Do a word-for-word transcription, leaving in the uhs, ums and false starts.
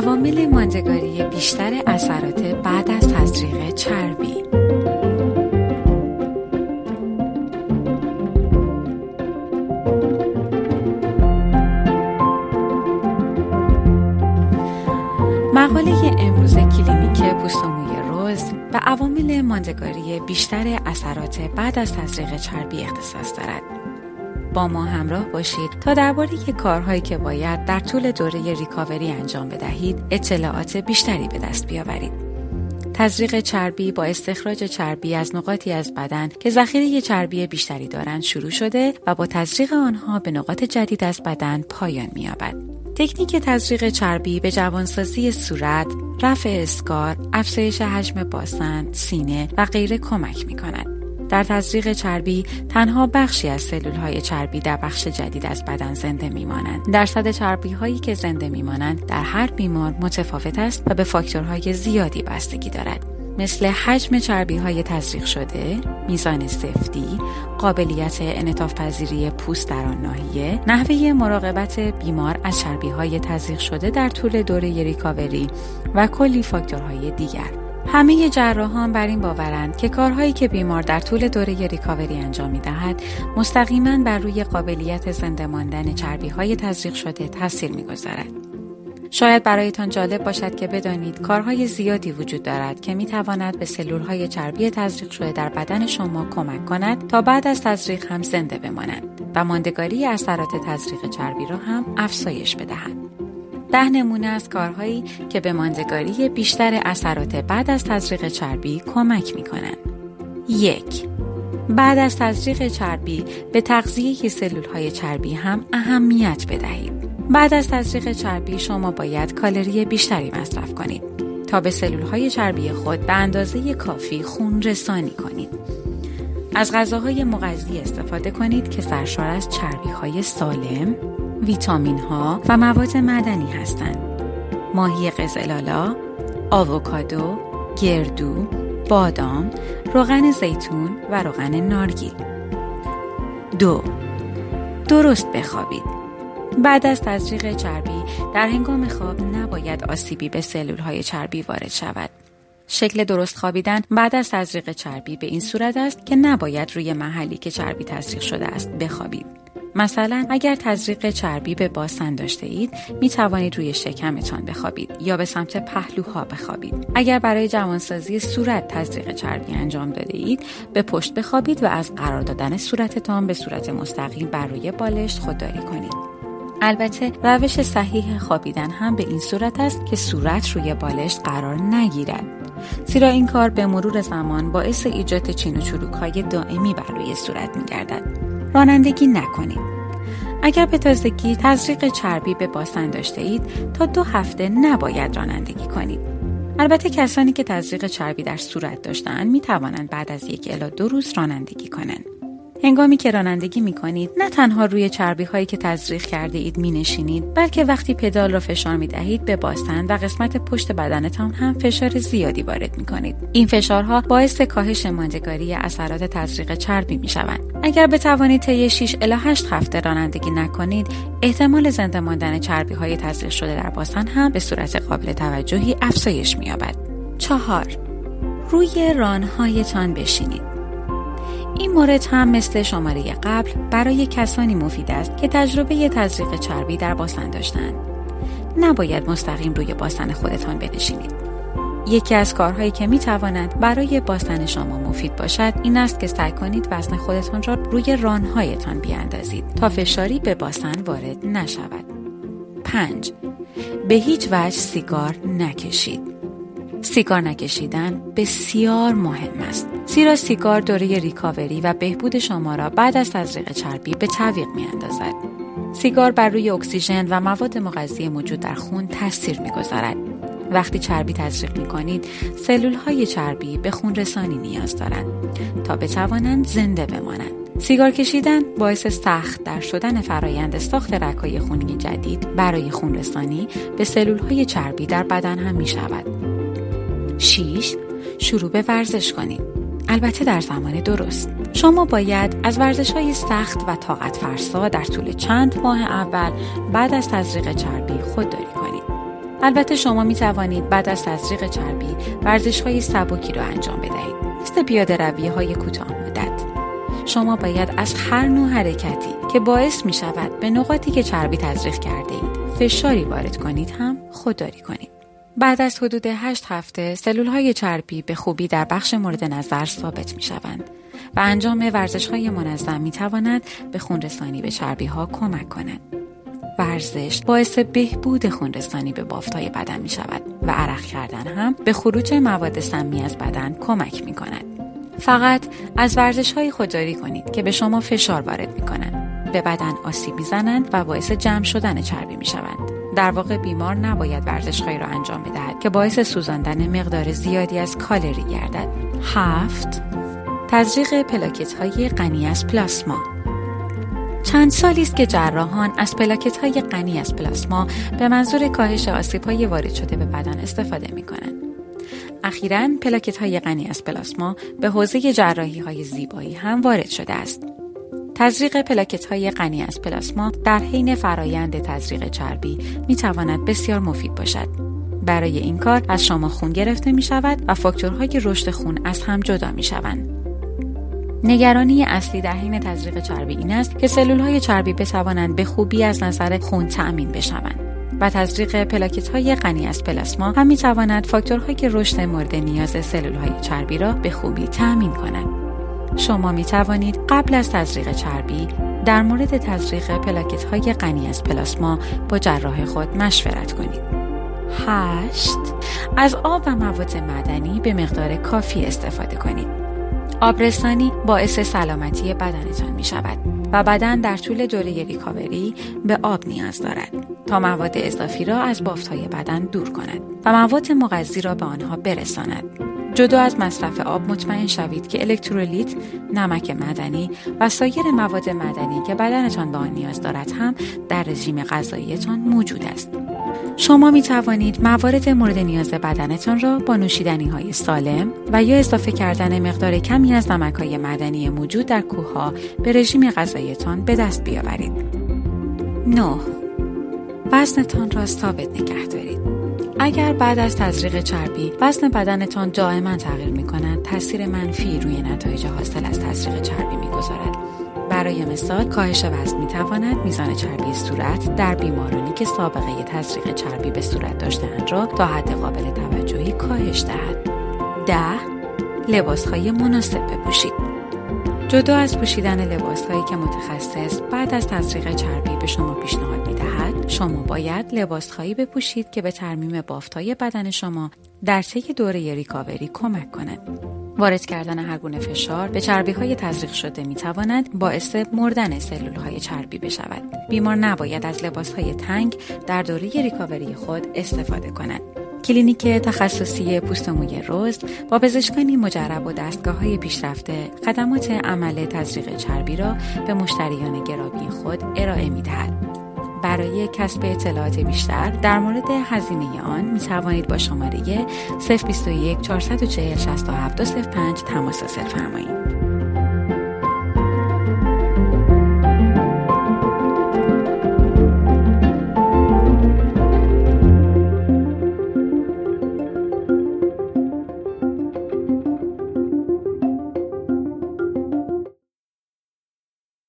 عوامل ماندگاری بیشتر اثرات بعد از تزریق چربی. مقاله امروز کلینیک پوست و موی روز به عوامل ماندگاری بیشتر اثرات بعد از تزریق چربی اختصاص دارد. با ما همراه باشید تا درباره کارهایی که باید در طول دوره ریکاوری انجام بدهید اطلاعات بیشتری به دست بیاورید. تزریق چربی با استخراج چربی از نقاطی از بدن که ذخیره چربی بیشتری دارند شروع شده و با تزریق آنها به نقاط جدید از بدن پایان می‌یابد. تکنیک تزریق چربی به جوانسازی صورت، رفع اسکار، افزایش حجم باسن، سینه و غیره کمک می‌کند. در تزریق چربی تنها بخشی از سلول‌های چربی در بخش جدید از بدن زنده می‌مانند. درصد چربی‌هایی که زنده می‌مانند در هر بیمار متفاوت است و به فاکتورهای زیادی بستگی دارد، مثل حجم چربی‌های تزریق شده، میزان سفتی، قابلیت انعطاف پذیری پوست در آن ناحیه، نحوه مراقبت بیمار از چربی‌های تزریق شده در طول دوره ریکاوری و کلی فاکتورهای دیگر. همه جراحان بر این باورند که کارهایی که بیمار در طول دوره ریکاوری انجام می‌دهد مستقیماً بر روی قابلیت زنده ماندن چربی‌های تزریق شده تاثیر می‌گذارد. شاید برایتان جالب باشد که بدانید کارهای زیادی وجود دارد که می‌تواند به سلول‌های چربی تزریق شده در بدن شما کمک کند تا بعد از تزریق هم زنده بمانند و ماندگاری اثرات تزریق چربی را هم افزایش بدهند. ده نمونه از کارهایی که به ماندگاری بیشتر اثرات بعد از تزریق چربی کمک می‌کنند. یک. بعد از تزریق چربی به تغذیه سلول‌های چربی هم اهمیت بدهید. بعد از تزریق چربی شما باید کالری بیشتری مصرف کنید تا به سلول‌های چربی خود به اندازه کافی خون رسانی کنید. از غذاهای مغذی استفاده کنید که سرشار از چربی‌های سالم، ویتامین‌ها و مواد معدنی هستند. ماهی قزلالا، آووکادو، گردو، بادام، روغن زیتون و روغن نارگیل. دو. درست بخوابید. بعد از تزریق چربی در هنگام خواب نباید آسیبی به سلول‌های چربی وارد شود. شکل درست خوابیدن بعد از تزریق چربی به این صورت است که نباید روی محلی که چربی تزریق شده است بخوابید. مثلا اگر تزریق چربی به باسن داشته اید می توانید روی شکمتان بخوابید یا به سمت پهلوها بخوابید. اگر برای جوانسازی صورت تزریق چربی انجام داده اید به پشت بخوابید و از قرار دادن صورتتان به صورت مستقیم بر روی بالشت خودداری کنید. البته روش صحیح خوابیدن هم به این صورت است که صورت روی بالشت قرار نگیرد، زیرا این کار به مرور زمان باعث ایجاد چین و چروک‌های دائمی بر روی صورت می‌گردد. رانندگی نکنید. اگر به تازگی تزریق چربی به باسن داشته اید تا دو هفته نباید رانندگی کنید. البته کسانی که تزریق چربی در صورت داشتند می توانند بعد از یک الی دو روز رانندگی کنند. هنگامی که رانندگی می کنید نه تنها روی چربی هایی که تزریق کرده اید می نشینید، بلکه وقتی پدال را فشار می دهید به باسن و قسمت پشت بدنتان هم فشار زیادی وارد می کنید. این فشارها باعث کاهش ماندگاری اثرات تزریق چربی می شوند. اگر بتوانید طی شش الی هشت هفته رانندگی نکنید، احتمال زنده ماندن چربی های تزریق شده در باسن هم به صورت قابل توجهی افزایش می یابد. چهار. روی رانهایتان بشینید. این مورد هم مثل شماره قبل برای کسانی مفید است که تجربه تزریق چربی در باسن داشتند. نباید مستقیم روی باسن خودتان بنشینید. یکی از کارهایی که می تواند برای باسن شما مفید باشد این است که سعی کنید وزن خودتان را روی رانهایتان بیاندازید تا فشاری به باسن وارد نشود. پنج. به هیچ وجه سیگار نکشید. سیگار نکشیدن بسیار مهم است، زیرا سیگار دوره ریکاوری و بهبود شما را بعد از تزریق چربی به تعویق می‌اندازد. سیگار بر روی اکسیژن و مواد مغذی موجود در خون تاثیر می‌گذارد. وقتی چربی تزریق می‌کنید، سلول‌های چربی به خون رسانی نیاز دارند تا بتوانند زنده بمانند. سیگار کشیدن باعث سخت در شدن فرایند ساخت رگ‌های خونی جدید برای خون رسانی به سلول‌های چربی در بدن هم می‌شود. شش. شروع به ورزش کنید. البته در زمان درست. شما باید از ورزش‌های سخت و طاقت فرسا در طول چند ماه اول بعد از تزریق چربی خودداری کنید. البته شما می توانید بعد از تزریق چربی ورزش‌های سبکی را انجام بدهید، مثل پیاده‌روی‌های کوتاه مدت. شما باید از هر نوع حرکتی که باعث می شود به نقاطی که چربی تزریق کرده اید فشاری وارد کنید هم خودداری کنید. بعد از حدود هشت هفته سلول‌های چربی به خوبی در بخش مورد نظر ثابت می شوند و انجام ورزش‌های منظم می تواند به خونرسانی به چربی‌ها کمک کند. ورزش باعث بهبود خونرسانی به بافت‌های بدن می شود و عرق کردن هم به خروج مواد سمی از بدن کمک می کند. فقط از ورزش‌های خودداری کنید که به شما فشار وارد می کنند، به بدن آسیب می زنند و باعث جمع شدن چربی می شوند. در واقع بیمار نباید ورزش‌هایی را انجام بدهد که باعث سوزاندن مقدار زیادی از کالری گردد. هفت. تزریق پلاکت‌های غنی از پلاسما. چند سالی است که جراحان از پلاکت‌های غنی از پلاسما به منظور کاهش آسیب‌های وارد شده به بدن استفاده می‌کنند. اخیراً پلاکت‌های غنی از پلاسما به حوزه جراحی‌های زیبایی هم وارد شده است. تزریق پلاکت‌های غنی از پلاسما در حین فرایند تزریق چربی می‌تواند بسیار مفید باشد. برای این کار از شما خون گرفته می‌شود و فاکتورهای رشد خون از هم جدا می‌شوند. نگرانی اصلی در حین تزریق چربی این است که سلول‌های چربی بتوانند به خوبی از نظر خون تأمین بشوند و تزریق پلاکت‌های غنی از پلاسما هم می‌تواند فاکتورهای رشد مورد نیاز سلول‌های چربی را به خوبی تأمین کند. شما می‌توانید قبل از تزریق چربی در مورد تزریق پلاکت‌های غنی از پلاسما با جراح خود مشورت کنید. هشت. از آب و مواد معدنی به مقدار کافی استفاده کنید. آبرسانی باعث سلامتی بدنتان می شود و بدن در طول دوره ریکاوری به آب نیاز دارد تا مواد اضافی را از بافت‌های بدن دور کند و مواد مغذی را به آنها برساند. جدا از مصرف آب مطمئن شوید که الکترولیت، نمک معدنی و سایر مواد معدنی که بدنتان به آن نیاز دارد هم در رژیم غذاییتان موجود است. شما می توانید موارد مورد نیاز بدنتان را با نوشیدنی‌های سالم و یا اضافه کردن مقدار کمی از نمک‌های معدنی موجود در کوه‌ها به رژیم غذاییتان به دست بیاورید. نه. وزنتان را ثابت نگه دارید. اگر بعد از تزریق چربی وزن بدنتان دائما تغییر می‌کند، تاثیر منفی روی نتایج حاصل از تزریق چربی می‌گذارد. برای مثال، کاهش وزن می‌تواند میزان چربی صورت در بیمارانی که سابقه تزریق چربی به صورت داشته‌اند را تا حد قابل توجهی کاهش دهد. ده. لباس‌های مناسب بپوشید. جدا از پوشیدن لباس‌هایی که متخصص بعد از تزریق چربی به شما پیشنهاد می‌دهد، شما باید لباس‌هایی بپوشید که به ترمیم بافت‌های بدن شما در طی دوره ریکاوری کمک کند. وارد کردن هر گونه فشار به چربی‌های تزریق شده می‌تواند باعث مردن سلول‌های چربی بشود. بیمار نباید از لباس‌های تنگ در دوره ریکاوری خود استفاده کند. کلینیک تخصصی پوست و موی رز با پزشکانی مجرب و دستگاه‌های پیشرفته خدمات عمل تزریق چربی را به مشتریان گرامی خود ارائه می‌دهد. برای کسب اطلاعات بیشتر در مورد هزینه آن می توانید با شماره صفر بیست و یک چهارصد و چهل شصت و هفت صفر پنج تماس حاصل فرمایید.